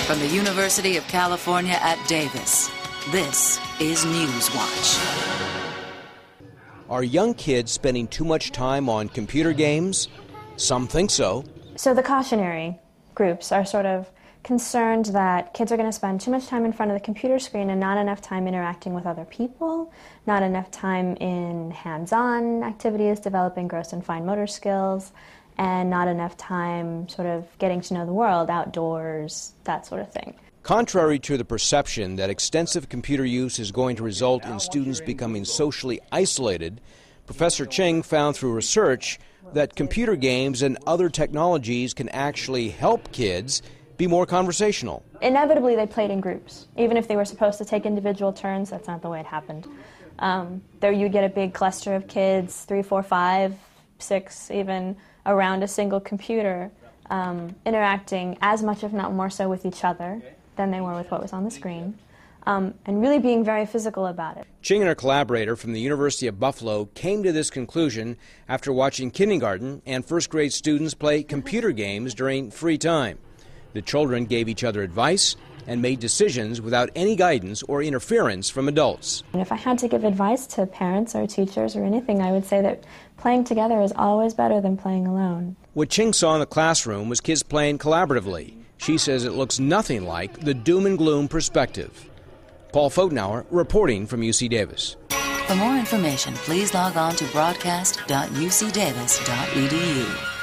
From the University of California at Davis, this is Newswatch. Are young kids spending too much time on computer games? Some think so. So the cautionary groups are sort of concerned that kids are going to spend too much time in front of the computer screen and not enough time interacting with other people, not enough time in hands-on activities, developing gross and fine motor skills, and not enough time sort of getting to know the world, outdoors, that sort of thing. Contrary to the perception that extensive computer use is going to result in students becoming socially isolated, Professor Ching found through research that computer games and other technologies can actually help kids be more conversational. Inevitably, they played in groups. Even if they were supposed to take individual turns, that's not the way it happened. There you'd get a big cluster of kids, 3, 4, 5, 6, even around a single computer, interacting as much, if not more so, with each other than they were with what was on the screen, and really being very physical about it. Ching and her collaborator from the University of Buffalo came to this conclusion after watching kindergarten and first grade students play computer games during free time. The children gave each other advice and made decisions without any guidance or interference from adults. And if I had to give advice to parents or teachers or anything, I would say that playing together is always better than playing alone. What Ching saw in the classroom was kids playing collaboratively. She says it looks nothing like the doom and gloom perspective. Paul Fotenauer reporting from UC Davis. For more information, please log on to broadcast.ucdavis.edu.